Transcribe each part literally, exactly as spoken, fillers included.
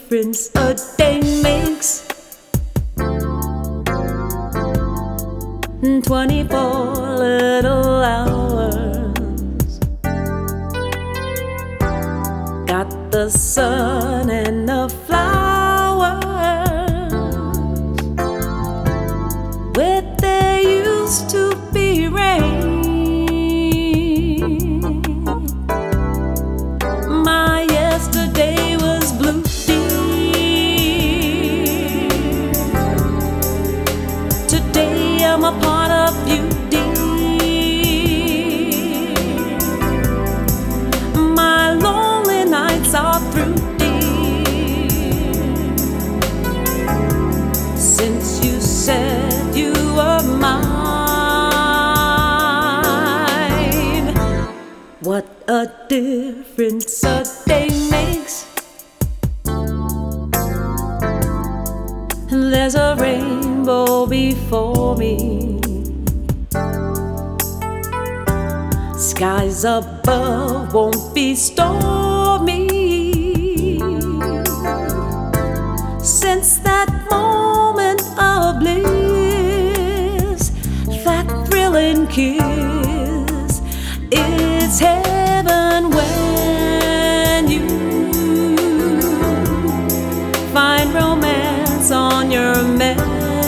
difference a day makes. Twenty-four little hours got the sun and the flowers where there used to be rain. My yesterday was blue, dear. Today I'm a part of you, dear. My lonely nights are through, dear. Since you said you were mine, what a difference a day makes. There's a rainbow before me, skies above won't be stormy. Since that moment of bliss, that thrilling kiss, it's heaven when you find romance on your menu.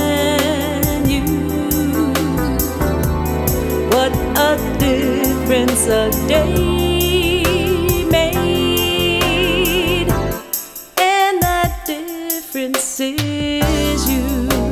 What a difference a day made, and that difference is you.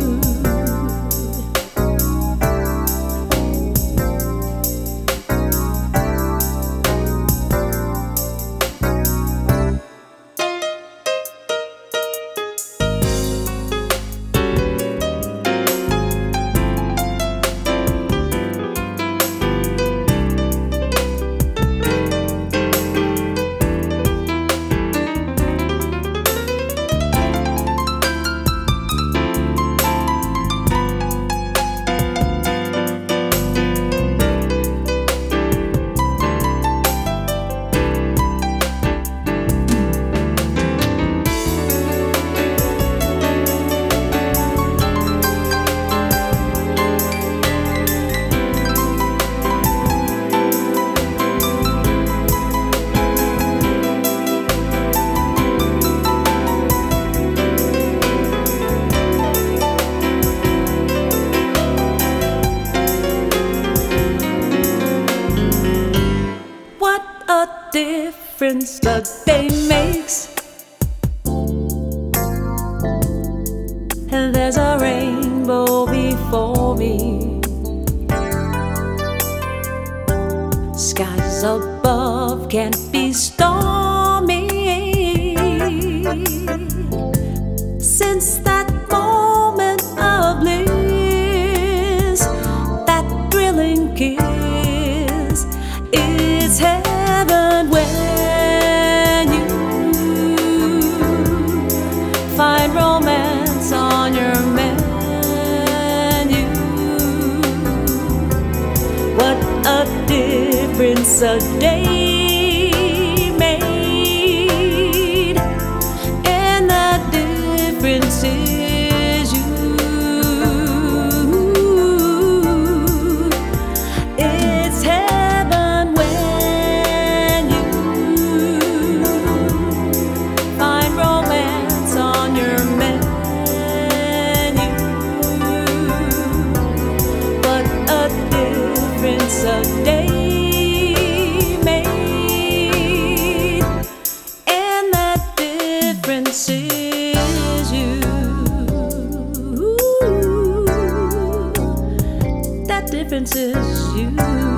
A difference a day makes. And there's a rainbow before me, skies above can't be stormy. Since that moment of bliss, that thrilling kiss, it's heaven when you find romance on your menu. What a difference a day made, and that difference is you. It's heaven when you find romance on your menu. What a difference a day made, and that difference is you. That difference is you.